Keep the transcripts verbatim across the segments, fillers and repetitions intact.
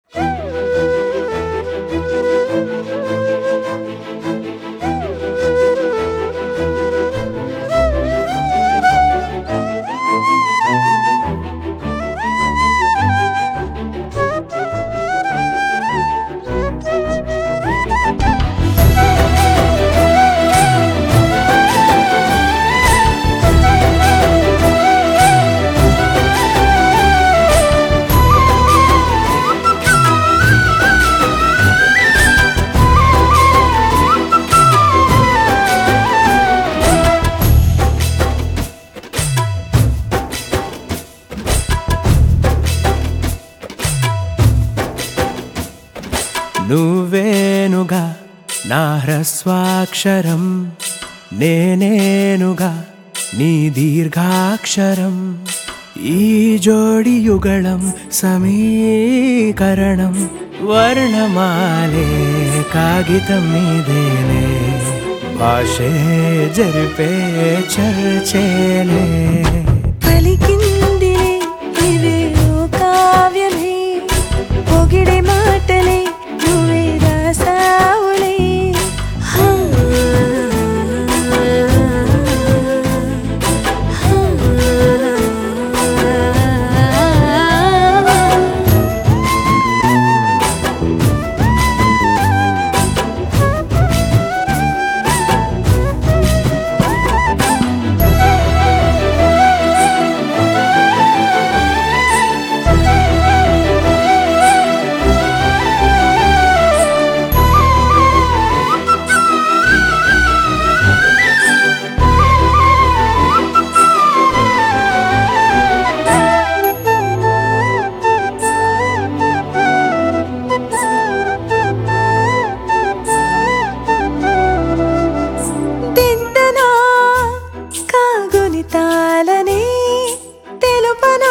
నువ్వేనుగా నా హ్రస్వాక్షరం, నేనేనుగా నీ దీర్ఘాక్షరం. ఈ జోడి యుగళం సమీకరణం, వర్ణమాలే కాగితం మీదేనే, భాషే జరిపే చర్చేలే. పలికిందిలే ఇదే ఓ కావ్యమే, పొగిడే మాటలే నువ్వే రాసావులే. హా, హా. తాళనే తెలుపనా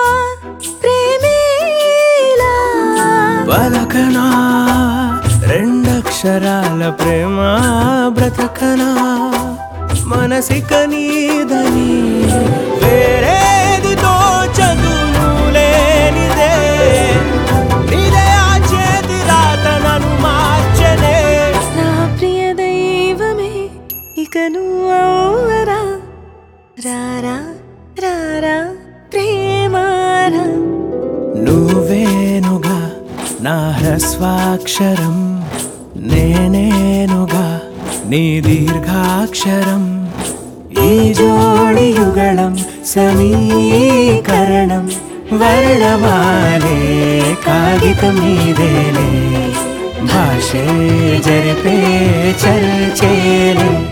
ప్రేమేలా, పలకనా రెండక్షరాల ప్రేమ బ్రతకనా, మనసిక నీదని వేరేది తోచదును లేనిదే, నీదే ఆ చేతి రాత నన్ను మార్చనే. నా ప్రియ దైవమే ఇక నువ్వరా, రారా రారా ప్రేమారా. నువ్వేనుగా నా హ్రస్వాక్షరం, నేనేనుగా నీ దీర్ఘాక్షరం. ఈ జోడి యుగళం సమీకరణం, వర్ణమాలే కాగితం మీదేనే, భాషే జరిపే చర్చేలే.